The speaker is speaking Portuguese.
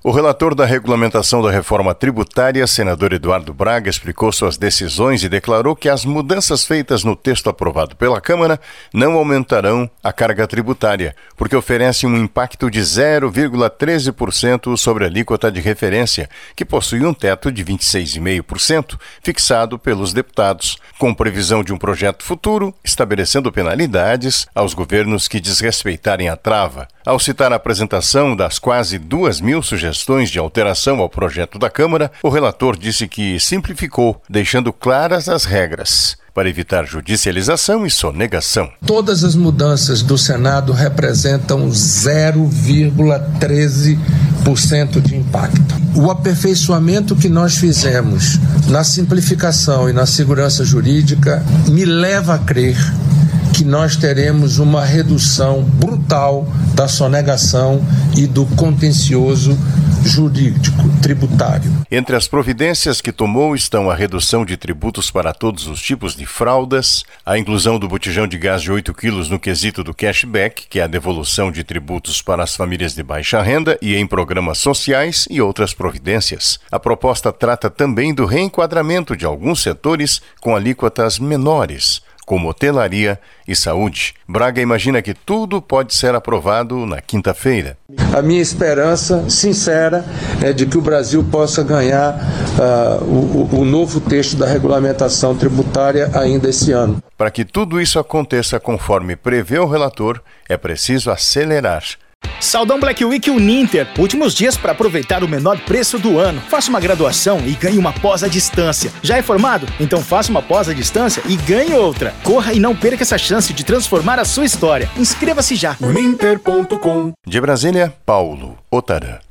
O relator da regulamentação da reforma tributária, senador Eduardo Braga, explicou suas decisões e declarou que as mudanças feitas no texto aprovado pela Câmara não aumentarão a carga tributária, porque oferecem um impacto de 0,13% sobre a alíquota de referência, que possui um teto de 26,5%, fixado pelos deputados, com previsão de um projeto futuro, estabelecendo penalidades aos governos que desrespeitarem a trava. Ao citar a apresentação das quase 2.000 sugestões de alteração ao projeto da Câmara, o relator disse que simplificou, deixando claras as regras para evitar judicialização e sonegação. Todas as mudanças do Senado representam 0,13% de impacto. O aperfeiçoamento que nós fizemos na simplificação e na segurança jurídica me leva a crer que nós teremos uma redução brutal da sonegação e do contencioso jurídico tributário. Entre as providências que tomou estão a redução de tributos para todos os tipos de fraldas, a inclusão do botijão de gás de 8 quilos no quesito do cashback, que é a devolução de tributos para as famílias de baixa renda e em programas sociais e outras providências. A proposta trata também do reenquadramento de alguns setores com alíquotas menores, como hotelaria e saúde. Braga imagina que tudo pode ser aprovado na quinta-feira. A minha esperança sincera é de que o Brasil possa ganhar o novo texto da regulamentação tributária ainda esse ano. Para que tudo isso aconteça conforme prevê o relator, é preciso acelerar. Saldão Black Week Uninter. Últimos dias para aproveitar o menor preço do ano. Faça uma graduação e ganhe uma pós à distância. Já é formado? Então faça uma pós à distância e ganhe outra. Corra e não perca essa chance de transformar a sua história. Inscreva-se já. Uninter.com. De Brasília, Paulo Otarã.